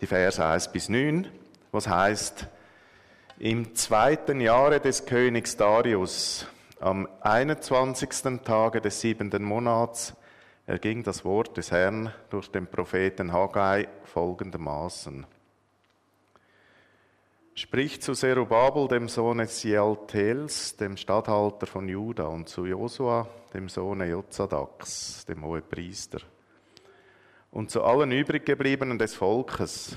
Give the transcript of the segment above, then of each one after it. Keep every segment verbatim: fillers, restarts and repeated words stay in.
die Verse eins bis neun, was heißt: Im zweiten Jahre des Königs Darius, am einundzwanzigsten Tage des siebenten Monats, erging das Wort des Herrn durch den Propheten Haggai folgendermaßen: Sprich zu Zerubabel, dem Sohne Shealtiels, dem Statthalter von Juda, und zu Josua, dem Sohne Jozadaks, dem Hohepriester, und zu allen übriggebliebenen des Volkes: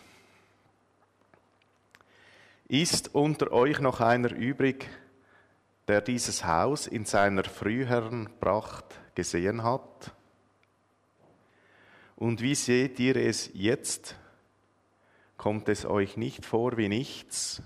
Ist unter euch noch einer übrig, der dieses Haus in seiner früheren Pracht gesehen hat? Und wie seht ihr es jetzt? Kommt es euch nicht vor wie nichts?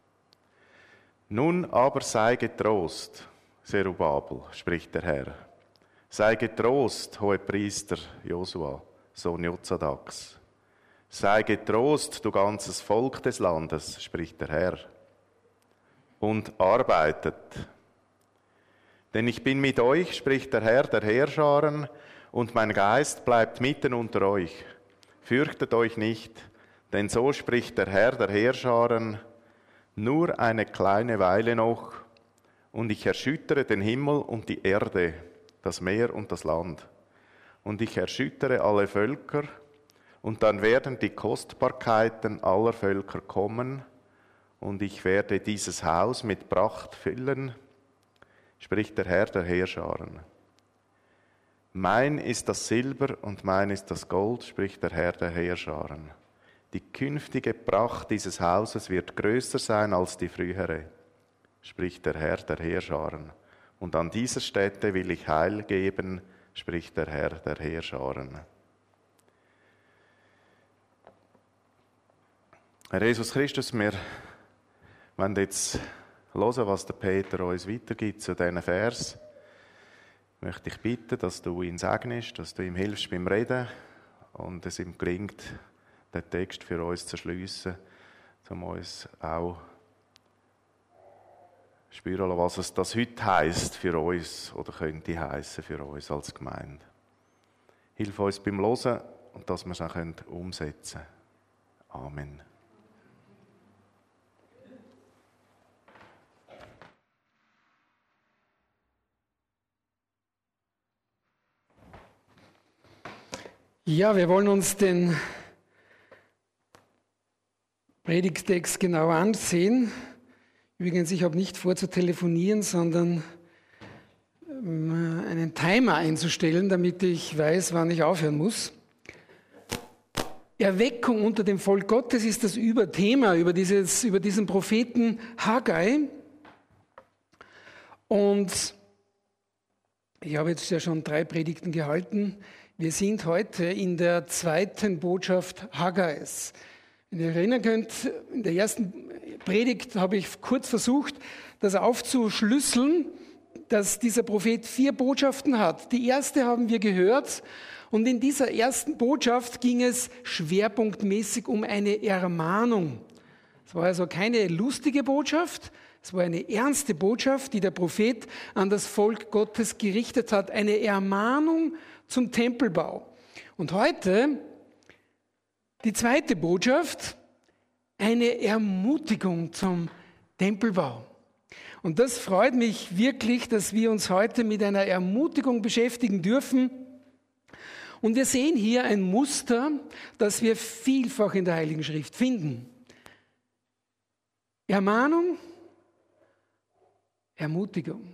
Nun aber sei getrost, Zerubabel, spricht der Herr. Sei getrost, Hohepriester Josua, Sohn Jozadaks. Sei getrost, du ganzes Volk des Landes, spricht der Herr. Und arbeitet. Denn ich bin mit euch, spricht der Herr der Heerscharen, und mein Geist bleibt mitten unter euch. Fürchtet euch nicht, denn so spricht der Herr der Heerscharen: Nur eine kleine Weile noch, und ich erschüttere den Himmel und die Erde, das Meer und das Land. Und ich erschüttere alle Völker, und dann werden die Kostbarkeiten aller Völker kommen, und ich werde dieses Haus mit Pracht füllen, spricht der Herr der Heerscharen. Mein ist das Silber und mein ist das Gold, spricht der Herr der Heerscharen. Die künftige Pracht dieses Hauses wird größer sein als die frühere, spricht der Herr der Heerscharen. Und an dieser Stätte will ich Heil geben, spricht der Herr der Heerscharen. Herr Jesus Christus, wir wollen jetzt hören, was der Peter uns weitergibt zu diesen Vers. Ich möchte dich bitten, dass du ihn segnest, dass du ihm hilfst beim Reden und es ihm gelingt, den Text für uns zu schliessen, um uns auch spüren lassen, was es das heute heisst für uns oder könnte heissen für uns als Gemeinde. Hilf uns beim Hören und dass wir es auch umsetzen können. Amen. Ja, wir wollen uns den Predigtext genau ansehen. Übrigens, ich habe nicht vor zu telefonieren, sondern einen Timer einzustellen, damit ich weiß, wann ich aufhören muss. Erweckung unter dem Volk Gottes ist das Überthema über, dieses, über diesen Propheten Haggai. Und ich habe jetzt ja schon drei Predigten gehalten. Wir sind heute in der zweiten Botschaft Haggais. Wenn ihr erinnern könnt, in der ersten Predigt habe ich kurz versucht, das aufzuschlüsseln, dass dieser Prophet vier Botschaften hat. Die erste haben wir gehört und in dieser ersten Botschaft ging es schwerpunktmäßig um eine Ermahnung. Es war also keine lustige Botschaft, es war eine ernste Botschaft, die der Prophet an das Volk Gottes gerichtet hat, eine Ermahnung zum Tempelbau. Und heute die zweite Botschaft, eine Ermutigung zum Tempelbau. Und das freut mich wirklich, dass wir uns heute mit einer Ermutigung beschäftigen dürfen. Und wir sehen hier ein Muster, das wir vielfach in der Heiligen Schrift finden. Ermahnung, Ermutigung.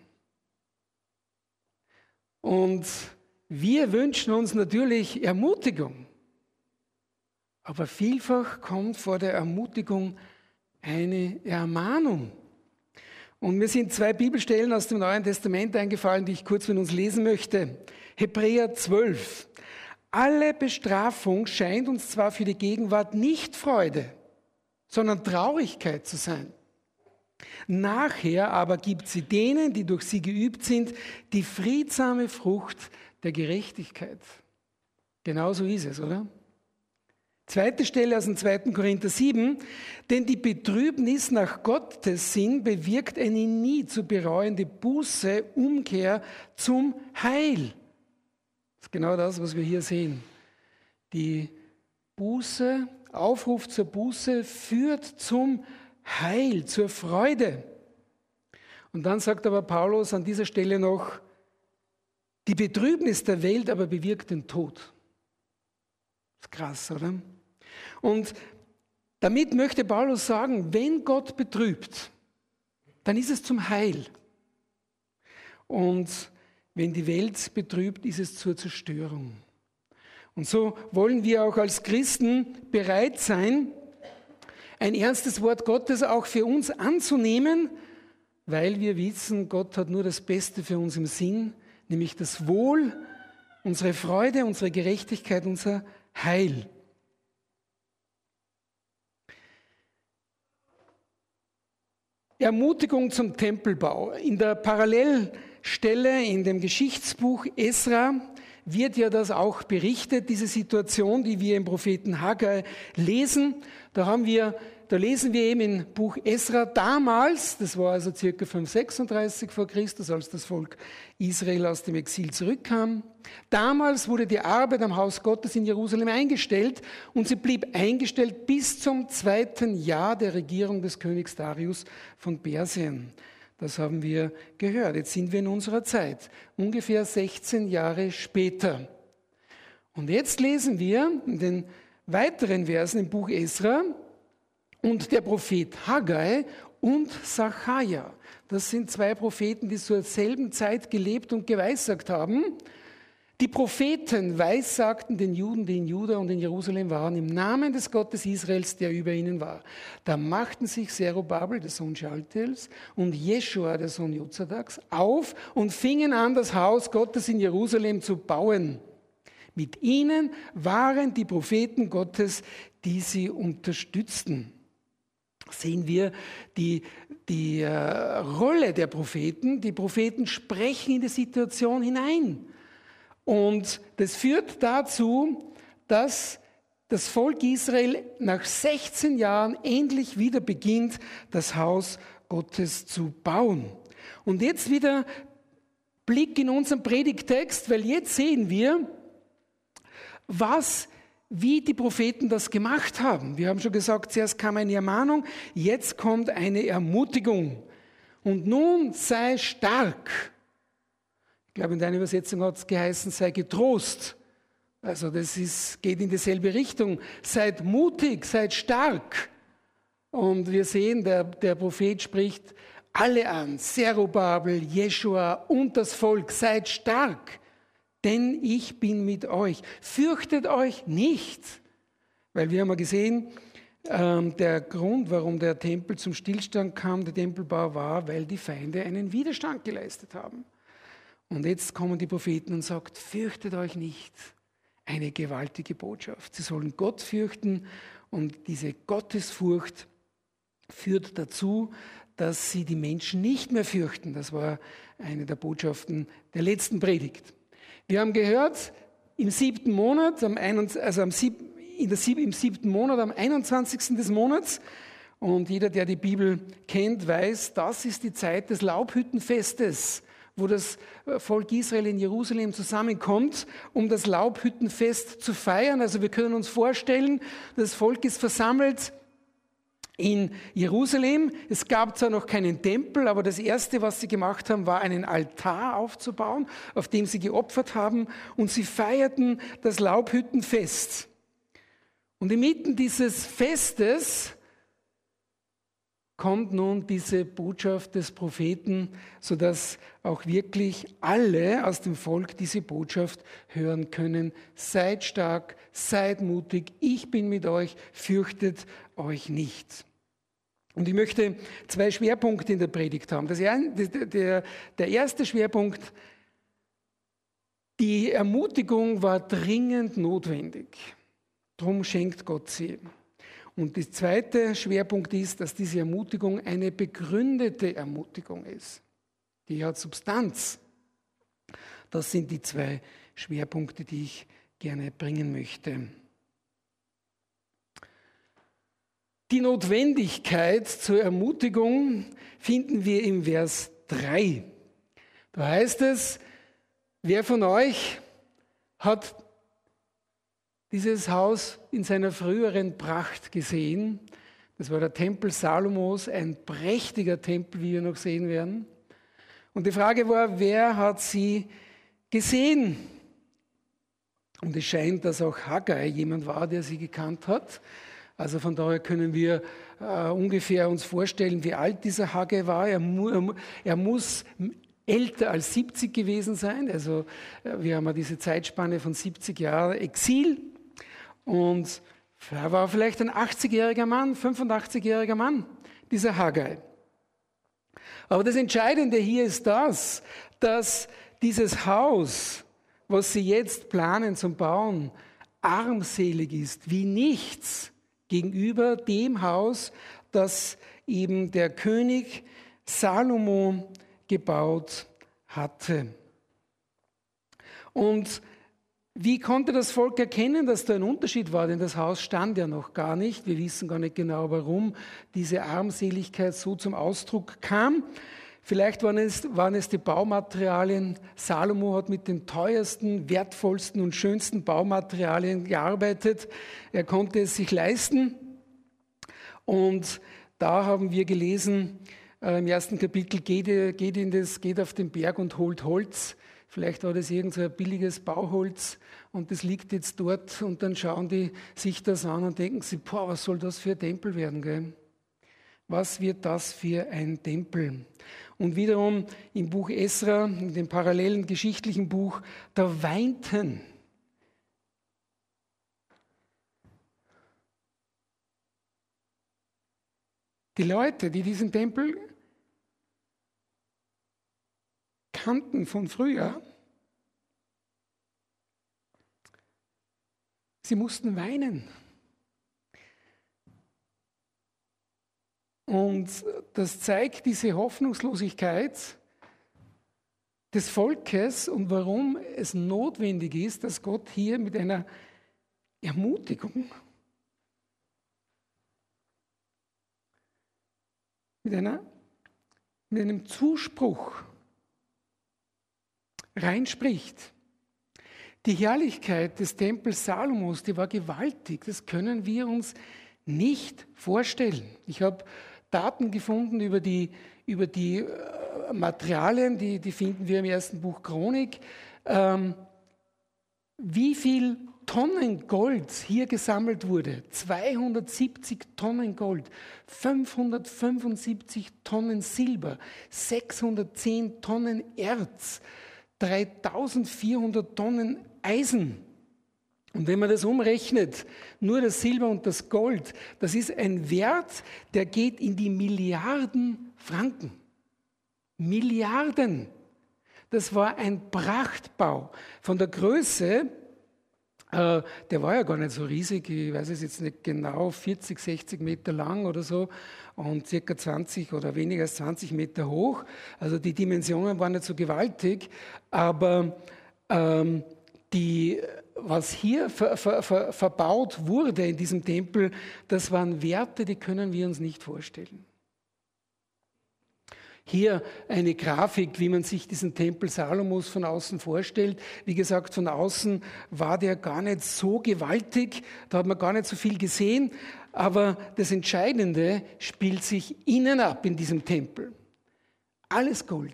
Und wir wünschen uns natürlich Ermutigung, aber vielfach kommt vor der Ermutigung eine Ermahnung. Und mir sind zwei Bibelstellen aus dem Neuen Testament eingefallen, die ich kurz mit uns lesen möchte. Hebräer zwölf. Alle Bestrafung scheint uns zwar für die Gegenwart nicht Freude, sondern Traurigkeit zu sein. Nachher aber gibt sie denen, die durch sie geübt sind, die friedsame Frucht der Gerechtigkeit. Genauso ist es, oder? Zweite Stelle aus dem zweiten Korinther sieben. Denn die Betrübnis nach Gottes Sinn bewirkt eine nie zu bereuende Buße, Umkehr zum Heil. Das ist genau das, was wir hier sehen. Die Buße Aufruf zur Buße führt zum Heil, zur Freude. Und dann sagt aber Paulus an dieser Stelle noch, die Betrübnis der Welt aber bewirkt den Tod. Das ist krass, oder? Und damit möchte Paulus sagen, wenn Gott betrübt, dann ist es zum Heil. Und wenn die Welt betrübt, ist es zur Zerstörung. Und so wollen wir auch als Christen bereit sein, ein ernstes Wort Gottes auch für uns anzunehmen, weil wir wissen, Gott hat nur das Beste für uns im Sinn, nämlich das Wohl, unsere Freude, unsere Gerechtigkeit, unser Heil. Ermutigung zum Tempelbau. In der Parallelstelle in dem Geschichtsbuch Esra wird ja das auch berichtet, diese Situation, die wir im Propheten Haggai lesen. Da haben wir, da lesen wir eben im Buch Esra damals, das war also circa fünfhundertsechsunddreißig vor Christus, als das Volk Israel aus dem Exil zurückkam. Damals wurde die Arbeit am Haus Gottes in Jerusalem eingestellt und sie blieb eingestellt bis zum zweiten Jahr der Regierung des Königs Darius von Persien. Das haben wir gehört. Jetzt sind wir in unserer Zeit, ungefähr sechzehn Jahre später. Und jetzt lesen wir in den weiteren Versen im Buch Esra, und der Prophet Haggai und Sacharja. Das sind zwei Propheten, die zur selben Zeit gelebt und geweissagt haben. Die Propheten weissagten den Juden, die in Juda und in Jerusalem waren, im Namen des Gottes Israels, der über ihnen war. Da machten sich Zerubabel, der Sohn Schaltiels, und Jeschua, der Sohn Jozadaks, auf und fingen an, das Haus Gottes in Jerusalem zu bauen. Mit ihnen waren die Propheten Gottes, die sie unterstützten. Sehen wir die, die äh, Rolle der Propheten. Die Propheten sprechen in die Situation hinein. Und das führt dazu, dass das Volk Israel nach sechzehn Jahren endlich wieder beginnt, das Haus Gottes zu bauen. Und jetzt wieder Blick in unseren Predigtext, weil jetzt sehen wir, was wie die Propheten das gemacht haben. Wir haben schon gesagt, zuerst kam eine Ermahnung, jetzt kommt eine Ermutigung. Und nun sei stark. Ich glaube, in deiner Übersetzung hat es geheißen, sei getrost. Also das ist, geht in dieselbe Richtung. Seid mutig, seid stark. Und wir sehen, der, der Prophet spricht alle an, Zerubabel, Jeschua und das Volk, seid stark. Denn ich bin mit euch. Fürchtet euch nicht. Weil wir haben ja gesehen, ähm, der Grund, warum der Tempel zum Stillstand kam, der Tempelbau war, weil die Feinde einen Widerstand geleistet haben. Und jetzt kommen die Propheten und sagen, fürchtet euch nicht. Eine gewaltige Botschaft. Sie sollen Gott fürchten und diese Gottesfurcht führt dazu, dass sie die Menschen nicht mehr fürchten. Das war eine der Botschaften der letzten Predigt. Wir haben gehört, im siebten Monat, am also am sieb, in der sieb, im siebten Monat, am einundzwanzigsten des Monats, und jeder, der die Bibel kennt, weiß, das ist die Zeit des Laubhüttenfestes, wo das Volk Israel in Jerusalem zusammenkommt, um das Laubhüttenfest zu feiern. Also wir können uns vorstellen, das Volk ist versammelt in Jerusalem. Es gab zwar noch keinen Tempel, aber das Erste, was sie gemacht haben, war einen Altar aufzubauen, auf dem sie geopfert haben, und sie feierten das Laubhüttenfest. Und inmitten dieses Festes kommt nun diese Botschaft des Propheten, sodass auch wirklich alle aus dem Volk diese Botschaft hören können. Seid stark, seid mutig, ich bin mit euch, fürchtet euch nicht. Und ich möchte zwei Schwerpunkte in der Predigt haben. Das, der, der erste Schwerpunkt, die Ermutigung war dringend notwendig. Darum schenkt Gott sie. Und der zweite Schwerpunkt ist, dass diese Ermutigung eine begründete Ermutigung ist. Die hat Substanz. Das sind die zwei Schwerpunkte, die ich gerne bringen möchte. Die Notwendigkeit zur Ermutigung finden wir im Vers drei. Da heißt es, wer von euch hat dieses Haus in seiner früheren Pracht gesehen. Das war der Tempel Salomos, ein prächtiger Tempel, wie wir noch sehen werden. Und die Frage war, wer hat sie gesehen? Und es scheint, dass auch Haggai jemand war, der sie gekannt hat. Also von daher können wir äh, ungefähr uns vorstellen, wie alt dieser Haggai war. Er, mu er muss älter als siebzig gewesen sein. Also äh, wir haben ja diese Zeitspanne von siebzig Jahren Exil. Und er war vielleicht ein achtzigjähriger Mann, fünfundachtzig-jähriger Mann, dieser Haggai. Aber das Entscheidende hier ist das, dass dieses Haus, was sie jetzt planen zum Bauen, armselig ist, wie nichts gegenüber dem Haus, das eben der König Salomo gebaut hatte. Und wie konnte das Volk erkennen, dass da ein Unterschied war? Denn das Haus stand ja noch gar nicht. Wir wissen gar nicht genau, warum diese Armseligkeit so zum Ausdruck kam. Vielleicht waren es, waren es die Baumaterialien. Salomo hat mit den teuersten, wertvollsten und schönsten Baumaterialien gearbeitet. Er konnte es sich leisten. Und da haben wir gelesen, äh, im ersten Kapitel, geht, geht, in das, geht auf den Berg und holt Holz. Vielleicht war das irgend so ein billiges Bauholz und das liegt jetzt dort und dann schauen die sich das an und denken sich, boah, was soll das für ein Tempel werden, gell? Was wird das für ein Tempel? Und wiederum im Buch Esra, in dem parallelen geschichtlichen Buch, da weinten die Leute, die diesen Tempel kannten von früher. Sie mussten weinen. Und das zeigt diese Hoffnungslosigkeit des Volkes und warum es notwendig ist, dass Gott hier mit einer Ermutigung, mit, einer, mit einem Zuspruch reinspricht. Die Herrlichkeit des Tempels Salomos, die war gewaltig. Das können wir uns nicht vorstellen. Ich habe Daten gefunden über die, über die äh, Materialien, die, die finden wir im ersten Buch Chronik. Ähm, wie viel Tonnen Gold hier gesammelt wurde? zweihundertsiebzig Tonnen Gold, fünfhundertfünfundsiebzig Tonnen Silber, sechshundertzehn Tonnen Erz, dreitausendvierhundert Tonnen Eisen. Und wenn man das umrechnet, nur das Silber und das Gold, das ist ein Wert, der geht in die Milliarden Franken. Milliarden. Das war ein Prachtbau. Von der Größe, äh, der war ja gar nicht so riesig, ich weiß es jetzt nicht genau, vierzig, sechzig Meter lang oder so und circa zwanzig oder weniger als zwanzig Meter hoch. Also die Dimensionen waren nicht so gewaltig, aber ähm, die, was hier ver, ver, ver, verbaut wurde in diesem Tempel, das waren Werte, die können wir uns nicht vorstellen. Hier eine Grafik, wie man sich diesen Tempel Salomos von außen vorstellt. Wie gesagt, von außen war der gar nicht so gewaltig, da hat man gar nicht so viel gesehen, aber das Entscheidende spielt sich innen ab in diesem Tempel. Alles Gold.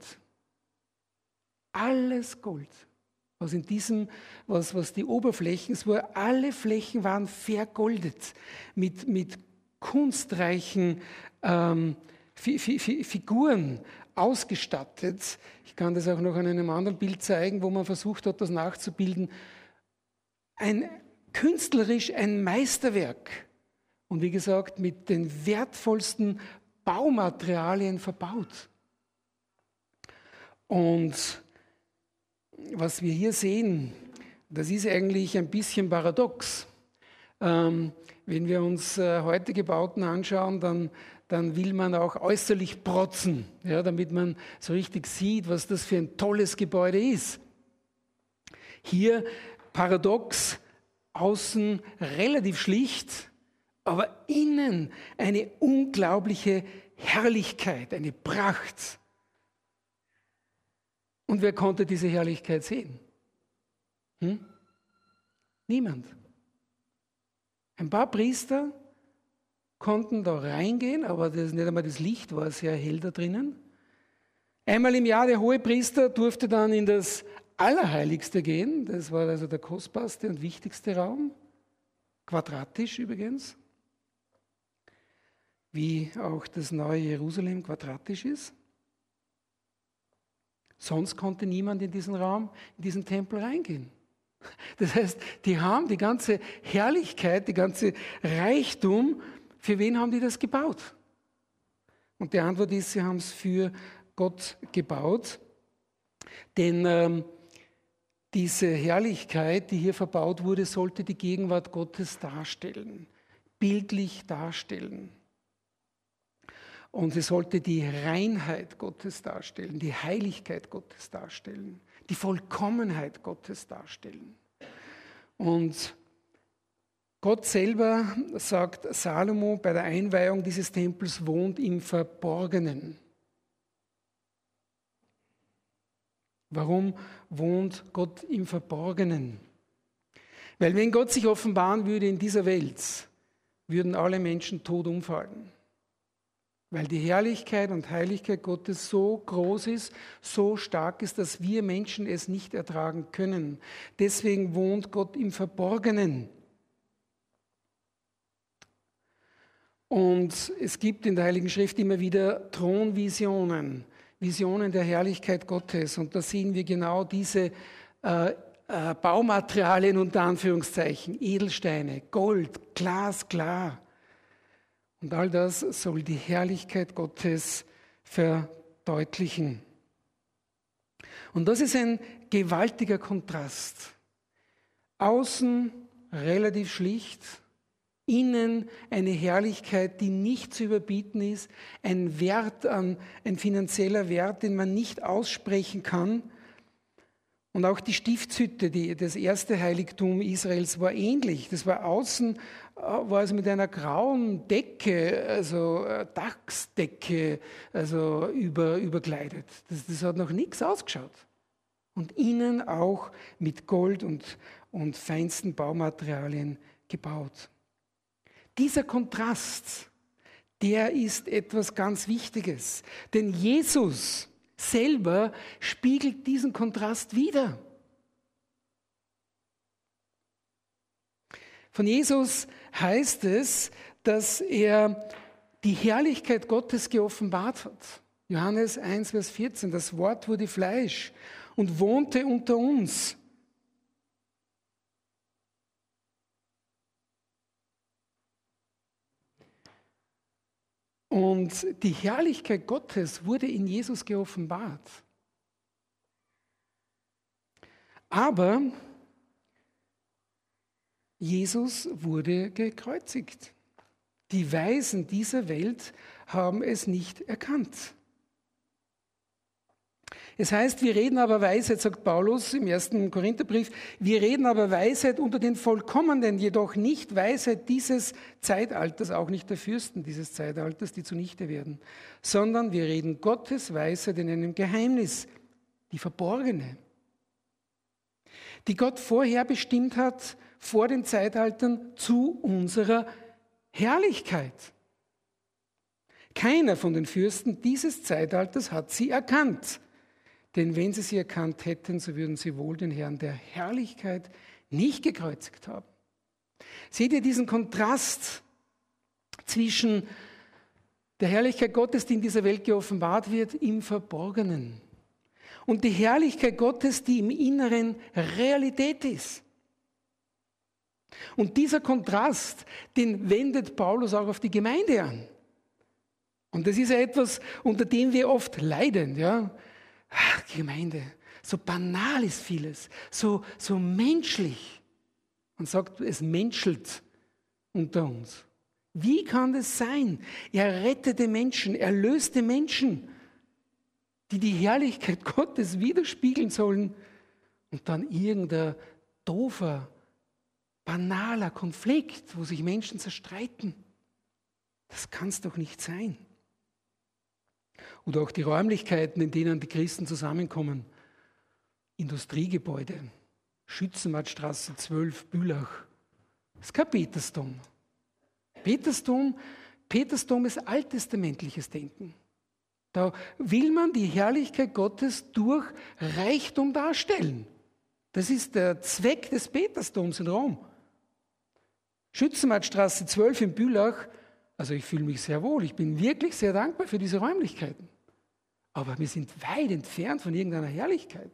Alles Gold. Was in diesem, was, was die Oberflächen, es war, alle Flächen waren vergoldet, mit, mit kunstreichen ähm, Fi, Fi, Fi, Figuren ausgestattet. Ich kann das auch noch an einem anderen Bild zeigen, wo man versucht hat, das nachzubilden. Ein künstlerisch ein Meisterwerk. Und wie gesagt, mit den wertvollsten Baumaterialien verbaut. Und was wir hier sehen, das ist eigentlich ein bisschen paradox. Ähm, wenn wir uns äh, heutige Bauten anschauen, dann, dann will man auch äußerlich protzen, ja, damit man so richtig sieht, was das für ein tolles Gebäude ist. Hier paradox, außen relativ schlicht, aber innen eine unglaubliche Herrlichkeit, eine Pracht. Und wer konnte diese Herrlichkeit sehen? Hm? Niemand. Ein paar Priester konnten da reingehen, aber das, nicht einmal das Licht war sehr hell da drinnen. Einmal im Jahr der Hohepriester durfte dann in das Allerheiligste gehen. Das war also der kostbarste und wichtigste Raum. Quadratisch übrigens. Wie auch das neue Jerusalem quadratisch ist. Sonst konnte niemand in diesen Raum, in diesen Tempel reingehen. Das heißt, die haben die ganze Herrlichkeit, die ganze Reichtum, für wen haben die das gebaut? Und die Antwort ist, sie haben es für Gott gebaut. Denn ähm, diese Herrlichkeit, die hier verbaut wurde, sollte die Gegenwart Gottes darstellen, bildlich darstellen. Und sie sollte die Reinheit Gottes darstellen, die Heiligkeit Gottes darstellen, die Vollkommenheit Gottes darstellen. Und Gott selber, sagt Salomo bei der Einweihung dieses Tempels, wohnt im Verborgenen. Warum wohnt Gott im Verborgenen? Weil wenn Gott sich offenbaren würde in dieser Welt, würden alle Menschen tot umfallen. Weil die Herrlichkeit und Heiligkeit Gottes so groß ist, so stark ist, dass wir Menschen es nicht ertragen können. Deswegen wohnt Gott im Verborgenen. Und es gibt in der Heiligen Schrift immer wieder Thronvisionen, Visionen der Herrlichkeit Gottes. Und da sehen wir genau diese äh, äh, Baumaterialien unter Anführungszeichen, Edelsteine, Gold, glasklar. Und all das soll die Herrlichkeit Gottes verdeutlichen. Und das ist ein gewaltiger Kontrast. Außen relativ schlicht, innen eine Herrlichkeit, die nicht zu überbieten ist, ein Wert, ein finanzieller Wert, den man nicht aussprechen kann. Und auch die Stiftshütte, die, das erste Heiligtum Israels, war ähnlich. Das war außen, war also mit einer grauen Decke, also Dachsdecke, also über, überkleidet. Das, das hat noch nichts ausgeschaut. Und innen auch mit Gold und, und feinsten Baumaterialien gebaut. Dieser Kontrast, der ist etwas ganz Wichtiges. Denn Jesus selber spiegelt diesen Kontrast wider. Von Jesus heißt es, dass er die Herrlichkeit Gottes geoffenbart hat. Johannes eins, Vers vierzehn, das Wort wurde Fleisch und wohnte unter uns. Und die Herrlichkeit Gottes wurde in Jesus geoffenbart. Aber Jesus wurde gekreuzigt. Die Weisen dieser Welt haben es nicht erkannt. Es heißt, wir reden aber Weisheit, sagt Paulus im ersten Korintherbrief, wir reden aber Weisheit unter den Vollkommenen, jedoch nicht Weisheit dieses Zeitalters, auch nicht der Fürsten dieses Zeitalters, die zunichte werden, sondern wir reden Gottes Weisheit in einem Geheimnis, die verborgene, die Gott vorher bestimmt hat, vor den Zeitaltern zu unserer Herrlichkeit. Keiner von den Fürsten dieses Zeitalters hat sie erkannt. Denn wenn sie sie erkannt hätten, so würden sie wohl den Herrn der Herrlichkeit nicht gekreuzigt haben. Seht ihr diesen Kontrast zwischen der Herrlichkeit Gottes, die in dieser Welt geoffenbart wird, im Verborgenen, und die Herrlichkeit Gottes, die im Inneren Realität ist? Und dieser Kontrast, den wendet Paulus auch auf die Gemeinde an. Und das ist ja etwas, unter dem wir oft leiden, ja. Ach, Gemeinde, so banal ist vieles, so, so menschlich. Man sagt, es menschelt unter uns. Wie kann das sein? Er rettete Menschen, er löste Menschen, die die Herrlichkeit Gottes widerspiegeln sollen, und dann irgendein doofer, banaler Konflikt, wo sich Menschen zerstreiten. Das kann es doch nicht sein. Oder auch die Räumlichkeiten, in denen die Christen zusammenkommen. Industriegebäude, Schützenmattstraße zwölf, Bülach. Das ist kein Petersdom. Petersdom, Petersdom ist alttestamentliches Denken. Da will man die Herrlichkeit Gottes durch Reichtum darstellen. Das ist der Zweck des Petersdoms in Rom. Schützenmarktstraße zwölf in Bülach, also ich fühle mich sehr wohl, ich bin wirklich sehr dankbar für diese Räumlichkeiten. Aber wir sind weit entfernt von irgendeiner Herrlichkeit.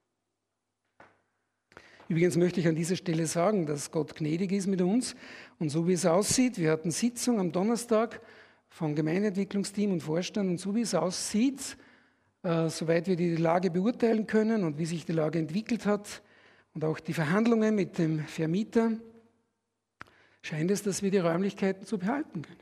Übrigens möchte ich an dieser Stelle sagen, dass Gott gnädig ist mit uns. Und so wie es aussieht, wir hatten Sitzung am Donnerstag vom Gemeindeentwicklungsteam und Vorstand. Und so wie es aussieht, äh, soweit wir die Lage beurteilen können und wie sich die Lage entwickelt hat und auch die Verhandlungen mit dem Vermieter, scheint es, dass wir die Räumlichkeiten zu behalten können.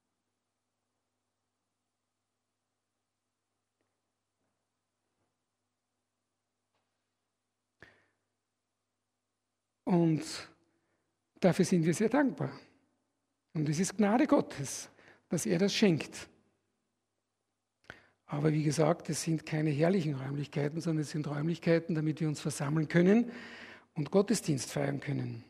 Und dafür sind wir sehr dankbar. Und es ist Gnade Gottes, dass er das schenkt. Aber wie gesagt, es sind keine herrlichen Räumlichkeiten, sondern es sind Räumlichkeiten, damit wir uns versammeln können und Gottesdienst feiern können.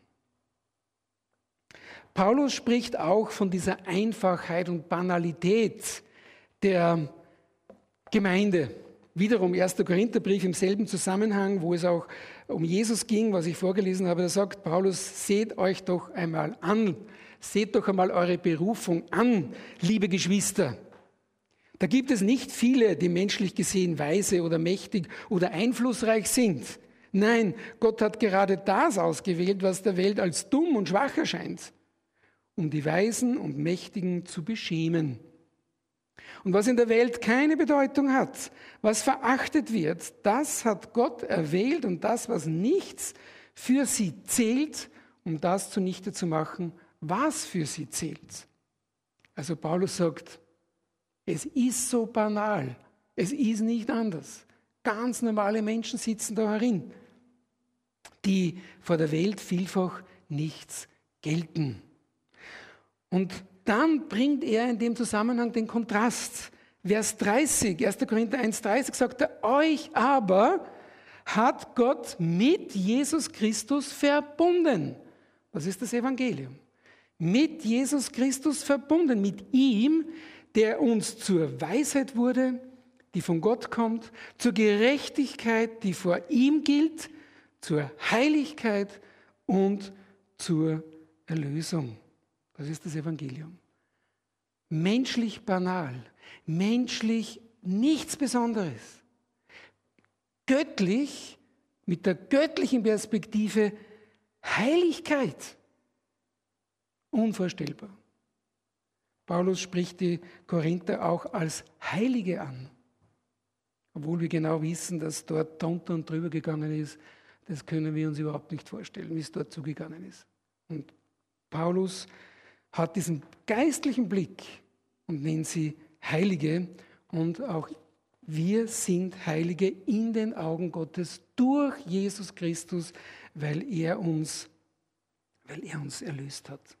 Paulus spricht auch von dieser Einfachheit und Banalität der Gemeinde. Wiederum erster Korintherbrief im selben Zusammenhang, wo es auch um Jesus ging, was ich vorgelesen habe, da sagt Paulus, seht euch doch einmal an, seht doch einmal eure Berufung an, liebe Geschwister. Da gibt es nicht viele, die menschlich gesehen weise oder mächtig oder einflussreich sind. Nein, Gott hat gerade das ausgewählt, was der Welt als dumm und schwach erscheint, um die Weisen und Mächtigen zu beschämen. Und was in der Welt keine Bedeutung hat, was verachtet wird, das hat Gott erwählt und das, was nichts für sie zählt, um das zunichte zu machen, was für sie zählt. Also Paulus sagt, es ist so banal, es ist nicht anders. Ganz normale Menschen sitzen da herin, die vor der Welt vielfach nichts gelten. Und dann bringt er in dem Zusammenhang den Kontrast. Vers dreißig, erster Korinther eins dreißig sagt er, euch aber hat Gott mit Jesus Christus verbunden. Das ist das Evangelium. Mit Jesus Christus verbunden, mit ihm, der uns zur Weisheit wurde, die von Gott kommt, zur Gerechtigkeit, die vor ihm gilt, zur Heiligkeit und zur Erlösung. Das ist das Evangelium. Menschlich banal, menschlich nichts Besonderes. Göttlich, mit der göttlichen Perspektive, Heiligkeit. Unvorstellbar. Paulus spricht die Korinther auch als Heilige an. Obwohl wir genau wissen, dass dort drunter und drüber gegangen ist, das können wir uns überhaupt nicht vorstellen, wie es dort zugegangen ist. Und Paulus hat diesen geistlichen Blick und nennt sie Heilige. Und auch wir sind Heilige in den Augen Gottes durch Jesus Christus, weil er uns, weil er uns erlöst hat.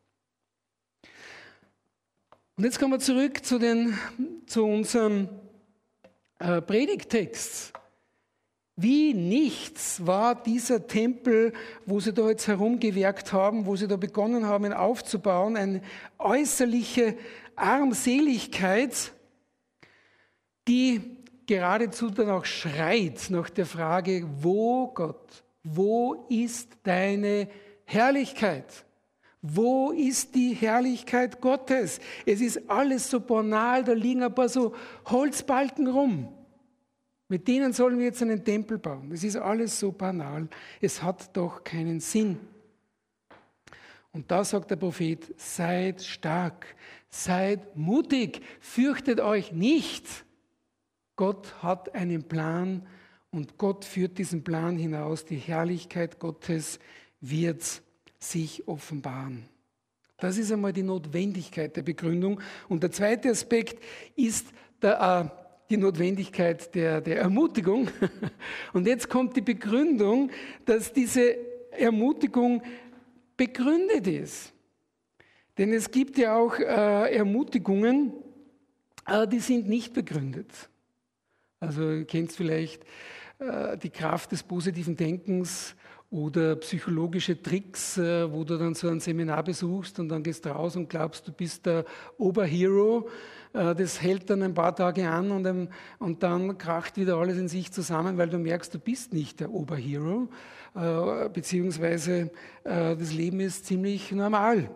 Und jetzt kommen wir zurück zu, den, zu unserem äh, Predigttext. Wie nichts war dieser Tempel, wo sie da jetzt herumgewerkt haben, wo sie da begonnen haben, ihn aufzubauen, eine äußerliche Armseligkeit, die geradezu dann auch schreit nach der Frage, wo Gott, wo ist deine Herrlichkeit? Wo ist die Herrlichkeit Gottes? Es ist alles so banal, da liegen ein paar so Holzbalken rum. Mit denen sollen wir jetzt einen Tempel bauen. Es ist alles so banal. Es hat doch keinen Sinn. Und da sagt der Prophet, seid stark, seid mutig, fürchtet euch nicht. Gott hat einen Plan und Gott führt diesen Plan hinaus. Die Herrlichkeit Gottes wird sich offenbaren. Das ist einmal die Notwendigkeit der Begründung. Und der zweite Aspekt ist der äh, die Notwendigkeit der, der Ermutigung. Und jetzt kommt die Begründung, dass diese Ermutigung begründet ist. Denn es gibt ja auch äh, Ermutigungen, äh, die sind nicht begründet. Also ihr kennt vielleicht äh, die Kraft des positiven Denkens oder psychologische Tricks, wo du dann so ein Seminar besuchst und dann gehst du raus und glaubst, du bist der Oberhero. Das hält dann ein paar Tage an und, und dann kracht wieder alles in sich zusammen, weil du merkst, du bist nicht der Oberhero, beziehungsweise das Leben ist ziemlich normal.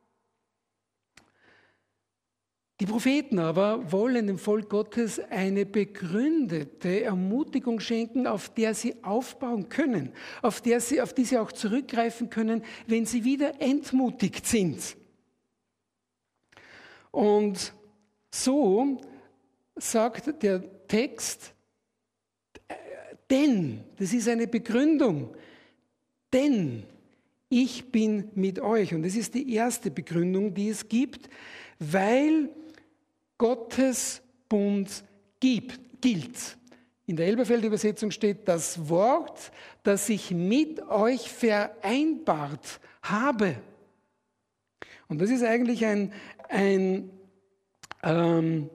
Die Propheten aber wollen dem Volk Gottes eine begründete Ermutigung schenken, auf der sie aufbauen können, auf, der sie, auf die sie auch zurückgreifen können, wenn sie wieder entmutigt sind. Und so sagt der Text, denn, das ist eine Begründung, denn ich bin mit euch. Und das ist die erste Begründung, die es gibt, weil Gottes Bund gibt, gilt. In der Elberfelder Übersetzung steht das Wort, das ich mit euch vereinbart habe. Und das ist eigentlich ein, ein ähm,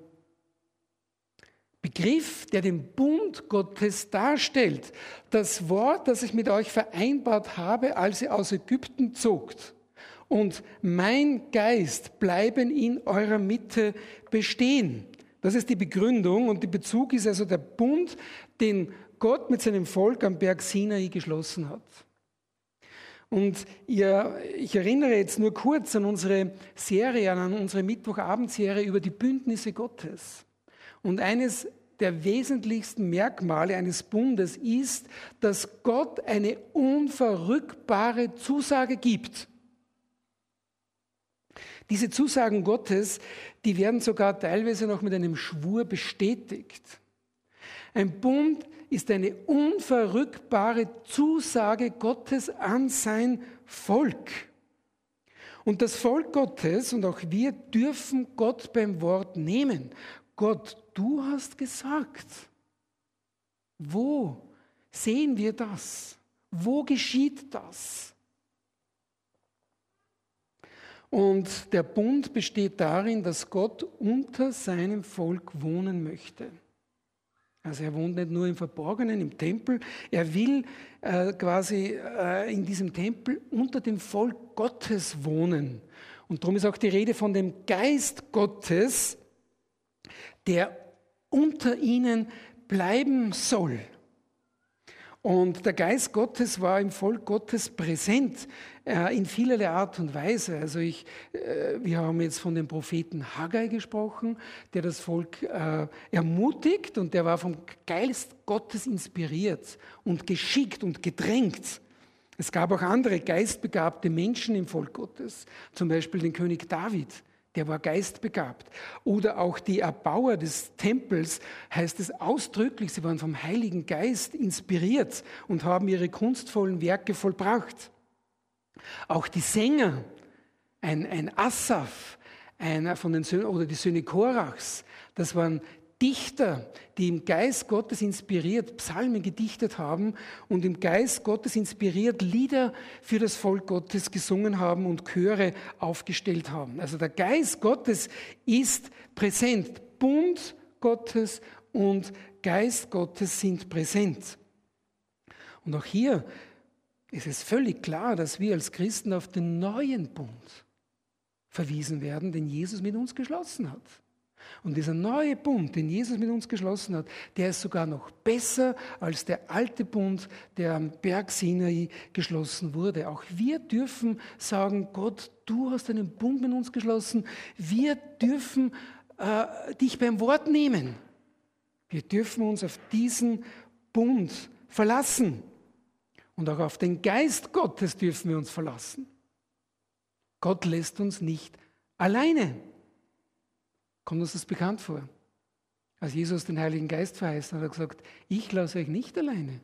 Begriff, der den Bund Gottes darstellt. Das Wort, das ich mit euch vereinbart habe, als ihr aus Ägypten zogt. Und mein Geist bleiben in eurer Mitte bestehen. Das ist die Begründung und der Bezug ist also der Bund, den Gott mit seinem Volk am Berg Sinai geschlossen hat. Und ihr, ich erinnere jetzt nur kurz an unsere Serie, an unsere Mittwochabendserie über die Bündnisse Gottes. Und eines der wesentlichsten Merkmale eines Bundes ist, dass Gott eine unverrückbare Zusage gibt. Diese Zusagen Gottes, die werden sogar teilweise noch mit einem Schwur bestätigt. Ein Bund ist eine unverrückbare Zusage Gottes an sein Volk. Und das Volk Gottes und auch wir dürfen Gott beim Wort nehmen. Gott, du hast gesagt. Wo sehen wir das? Wo geschieht das? Und der Bund besteht darin, dass Gott unter seinem Volk wohnen möchte. Also er wohnt nicht nur im Verborgenen, im Tempel, er will äh, quasi äh, in diesem Tempel unter dem Volk Gottes wohnen. Und darum ist auch die Rede von dem Geist Gottes, der unter ihnen bleiben soll. Und der Geist Gottes war im Volk Gottes präsent äh, in vielerlei Art und Weise. Also ich, äh, wir haben jetzt von dem Propheten Haggai gesprochen, der das Volk äh, ermutigt und der war vom Geist Gottes inspiriert und geschickt und gedrängt. Es gab auch andere geistbegabte Menschen im Volk Gottes, zum Beispiel den König David. Der war geistbegabt. Oder auch die Erbauer des Tempels, heißt es ausdrücklich, sie waren vom Heiligen Geist inspiriert und haben ihre kunstvollen Werke vollbracht. Auch die Sänger, ein, ein Asaph, einer von den Söhnen, oder die Söhne Korachs, das waren Dichter, die im Geist Gottes inspiriert Psalmen gedichtet haben und im Geist Gottes inspiriert Lieder für das Volk Gottes gesungen haben und Chöre aufgestellt haben. Also der Geist Gottes ist präsent. Bund Gottes und Geist Gottes sind präsent. Und auch hier ist es völlig klar, dass wir als Christen auf den neuen Bund verwiesen werden, den Jesus mit uns geschlossen hat. Und dieser neue Bund, den Jesus mit uns geschlossen hat, der ist sogar noch besser als der alte Bund, der am Berg Sinai geschlossen wurde. Auch wir dürfen sagen, Gott, du hast einen Bund mit uns geschlossen. Wir dürfen äh, dich beim Wort nehmen. Wir dürfen uns auf diesen Bund verlassen. Und auch auf den Geist Gottes dürfen wir uns verlassen. Gott lässt uns nicht alleine. Kommt uns das bekannt vor? Als Jesus den Heiligen Geist verheißen hat, hat er gesagt, ich lasse euch nicht alleine.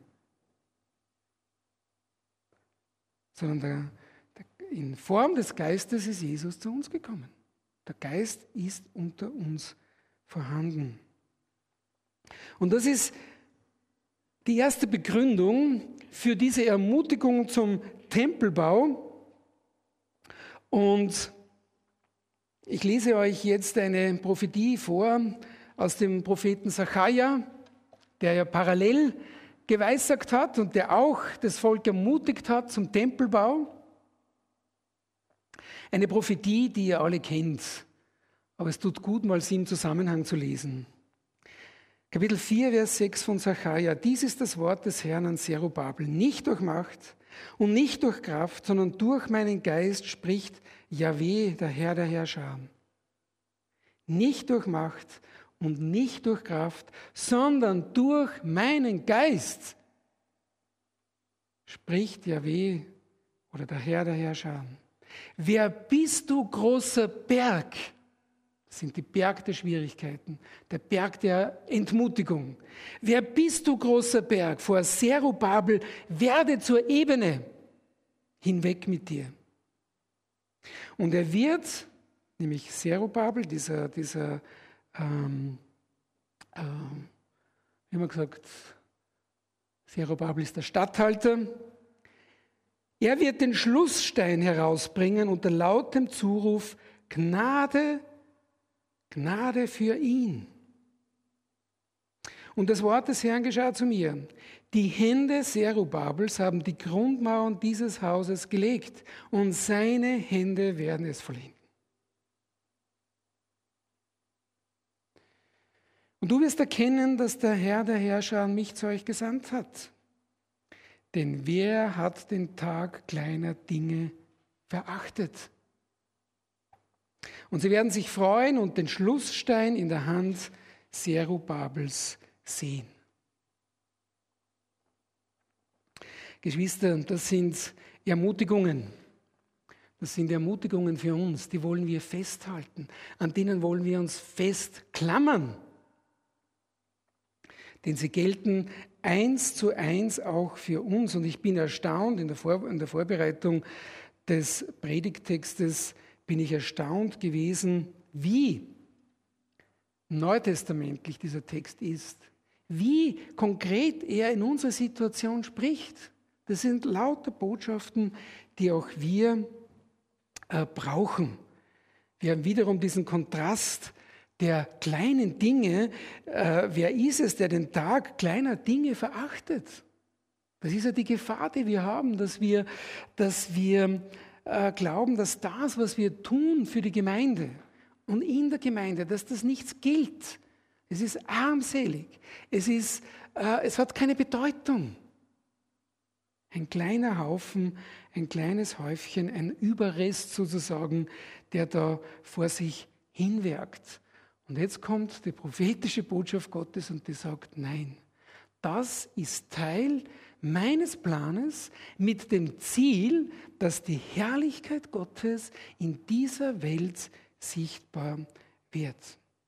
Sondern der, der, in Form des Geistes ist Jesus zu uns gekommen. Der Geist ist unter uns vorhanden. Und das ist die erste Begründung für diese Ermutigung zum Tempelbau. Und ich lese euch jetzt eine Prophetie vor aus dem Propheten Sacharja, der ja parallel geweissagt hat und der auch das Volk ermutigt hat zum Tempelbau. Eine Prophetie, die ihr alle kennt, aber es tut gut, mal sie im Zusammenhang zu lesen. Kapitel vier, Vers sechs von Sacharja. Dies ist das Wort des Herrn an Zerubabel. Nicht durch Macht und nicht durch Kraft, sondern durch meinen Geist spricht Jahweh, der Herr der Herrscher. Nicht durch Macht und nicht durch Kraft, sondern durch meinen Geist spricht Jahweh oder der Herr der Herrscher. Wer bist du, großer Berg? Das sind die Berg der Schwierigkeiten, der Berg der Entmutigung. Wer bist du, großer Berg? Vor Zerubabel, werde zur Ebene, hinweg mit dir. Und er wird, nämlich Zerubabel, dieser, dieser ähm, ähm, wie haben wir gesagt, Zerubabel ist der Statthalter. Er wird den Schlussstein herausbringen unter lautem Zuruf, Gnade, Gnade für ihn. Und das Wort des Herrn geschah zu mir. Die Hände Zerubabels haben die Grundmauern dieses Hauses gelegt und seine Hände werden es vollenden. Und du wirst erkennen, dass der Herr der Herrscher mich zu euch gesandt hat. Denn wer hat den Tag kleiner Dinge verachtet? Und sie werden sich freuen und den Schlussstein in der Hand Zerubabels sehen. Geschwister, das sind Ermutigungen. Das sind Ermutigungen für uns, die wollen wir festhalten. An denen wollen wir uns festklammern. Denn sie gelten eins zu eins auch für uns. Und ich bin erstaunt, in der, Vor- in der Vorbereitung des Predigttextes bin ich erstaunt gewesen, wie neutestamentlich dieser Text ist. Wie konkret er in unsere Situation spricht. Das sind lauter Botschaften, die auch wir äh, brauchen. Wir haben wiederum diesen Kontrast der kleinen Dinge. Äh, wer ist es, der den Tag kleiner Dinge verachtet? Das ist ja die Gefahr, die wir haben, dass wir, dass wir äh, glauben, dass das, was wir tun für die Gemeinde und in der Gemeinde, dass das nichts gilt. Es ist armselig. Es ist, äh, es hat keine Bedeutung. Ein kleiner Haufen, ein kleines Häufchen, ein Überrest sozusagen, der da vor sich hinwirkt. Und jetzt kommt die prophetische Botschaft Gottes und die sagt, nein, das ist Teil meines Planes mit dem Ziel, dass die Herrlichkeit Gottes in dieser Welt sichtbar wird.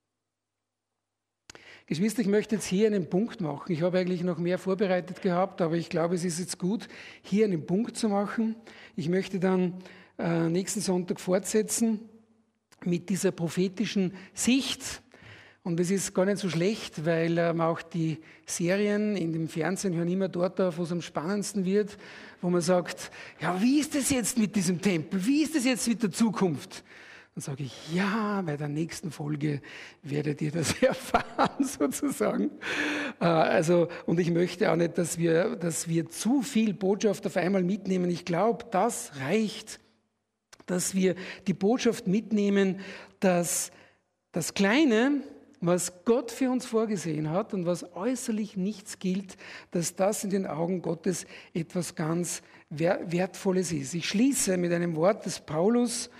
Geschwister, ich möchte jetzt hier einen Punkt machen. Ich habe eigentlich noch mehr vorbereitet gehabt, aber ich glaube, es ist jetzt gut, hier einen Punkt zu machen. Ich möchte dann äh, nächsten Sonntag fortsetzen mit dieser prophetischen Sicht. Und das ist gar nicht so schlecht, weil ähm, auch die Serien in dem Fernsehen hören immer dort auf, wo es am spannendsten wird, wo man sagt, ja, wie ist das jetzt mit diesem Tempel? Wie ist das jetzt mit der Zukunft? Dann sage ich, ja, bei der nächsten Folge werdet ihr das erfahren, sozusagen. Äh, also, und ich möchte auch nicht, dass wir, dass wir zu viel Botschaft auf einmal mitnehmen. Ich glaube, das reicht, dass wir die Botschaft mitnehmen, dass das Kleine, was Gott für uns vorgesehen hat und was äußerlich nichts gilt, dass das in den Augen Gottes etwas ganz Wertvolles ist. Ich schließe mit einem Wort des Paulus,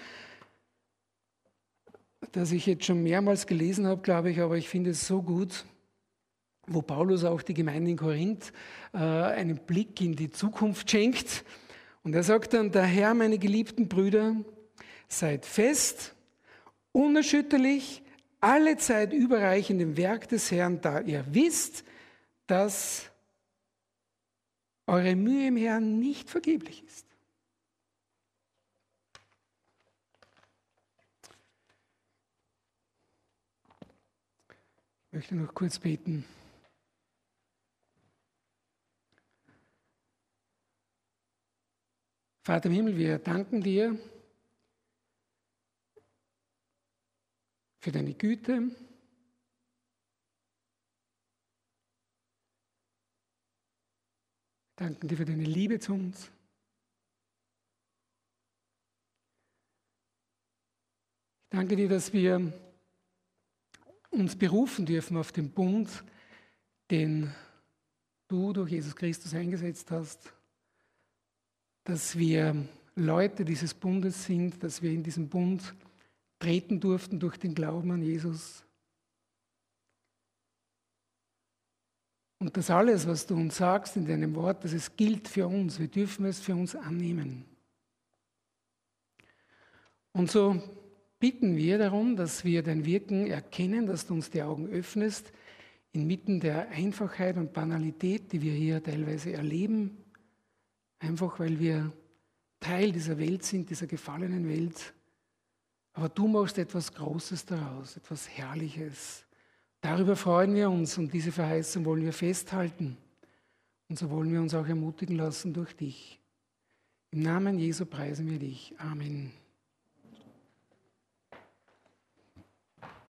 das ich jetzt schon mehrmals gelesen habe, glaube ich, aber ich finde es so gut, wo Paulus auch die Gemeinde in Korinth äh, einen Blick in die Zukunft schenkt. Und er sagt dann, daher, meine geliebten Brüder, seid fest, unerschütterlich, alle Zeit überreich in dem Werk des Herrn, da ihr wisst, dass eure Mühe im Herrn nicht vergeblich ist. Ich möchte noch kurz beten. Vater im Himmel, wir danken dir für deine Güte, Danken dir für deine Liebe zu uns. Ich danke dir, dass wir uns berufen dürfen auf den Bund, den du durch Jesus Christus eingesetzt hast, dass wir Leute dieses Bundes sind, dass wir in diesen Bund treten durften durch den Glauben an Jesus. Und dass alles, was du uns sagst in deinem Wort, dass es gilt für uns. Wir dürfen es für uns annehmen. Und so bitten wir darum, dass wir dein Wirken erkennen, dass du uns die Augen öffnest, inmitten der Einfachheit und Banalität, die wir hier teilweise erleben, einfach weil wir Teil dieser Welt sind, dieser gefallenen Welt. Aber du machst etwas Großes daraus, etwas Herrliches. Darüber freuen wir uns und diese Verheißung wollen wir festhalten. Und so wollen wir uns auch ermutigen lassen durch dich. Im Namen Jesu preisen wir dich. Amen.